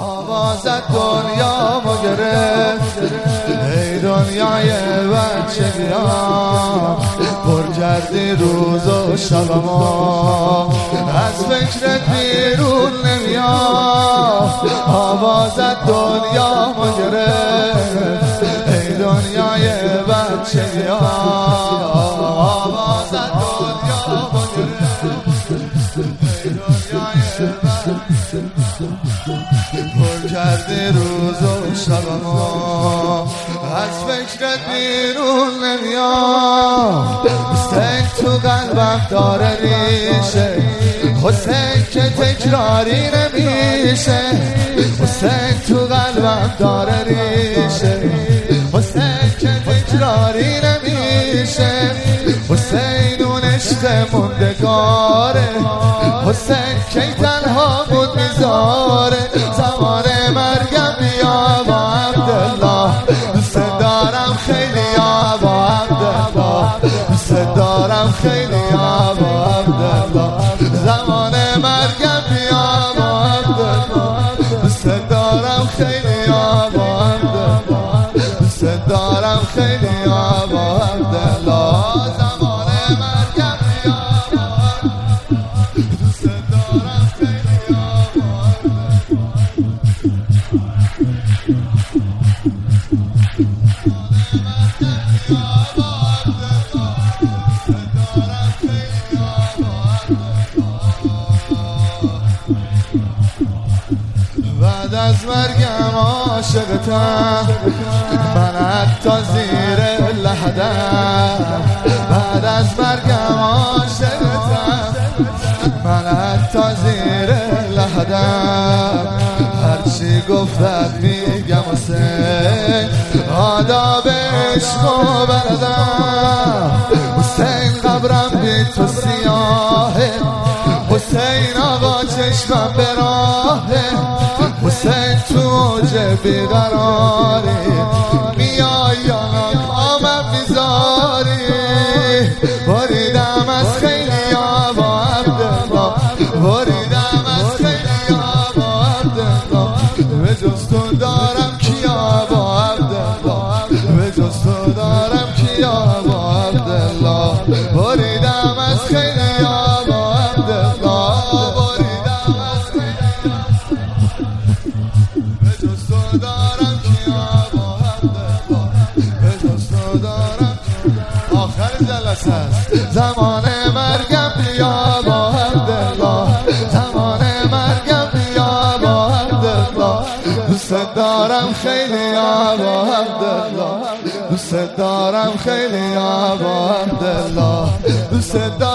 آوازت دنیا ما گرفت ای دنیای بچگیام، پر کردی روز و شب ما، از فکرت بیرون نمیام. آوازت دنیا ما گرفت ای دنیای بچگیام، آوازت دنیا ما گرفت ای دنیای بچگیام، پر کردی روز و شب ما، از فکرت بیرون نمیام. حسین تو قلبم داره ریشه، حسین که تکراری نمیشه. حسین تو قلبم داره ریشه، حسین که تکراری نمیشه. حسین اون عشق موندگاره، حسین کی تنها بود میذاره. زمان مرگم بیا با عبدالله، دوست دارم خیلی یا با عبدالله، دوست دارم خیلی یا با عبدالله. زمان مرگم بیا با عبدالله، دوست دارم خیلی یا با عبدالله، دوست دارم خیلی یا با عبدالله. زمان مرگم بیا با عبدالله، دوست دارم خیلی یا با بعد از مرگم عاشقتم، من حتی زیر لحدم. بعد از مرگم عاشقتم، من حتی زیر لحدم. هرچی گفتت میگم حسین، آداب عشق و بلدم. حسین قبرم بی تو سیاهه، حسین آقا چشمم به راهه. حسین تو اوج بیقراری، میای یا ناکامم میذاری. بریدم از خیلی یا با عبدالله، بریدم از خیلی یا با عبدالله. به جز تو دارم کیا با عبدالله، به جز تو دارم کیا با عبدالله. بریدم از خیلی یا با عبدالله، بریدم از خیلی به جز تو دارم کیا با عبدالله، به جز تو دارم. آخر جلسه است، زمان مرگم بیا با عبدالله، زمان مرگم بیا با عبدالله. دوست دارم خیلی یا با عبدالله، دوست دارم خیلی یا با عبدالله، دوست دارم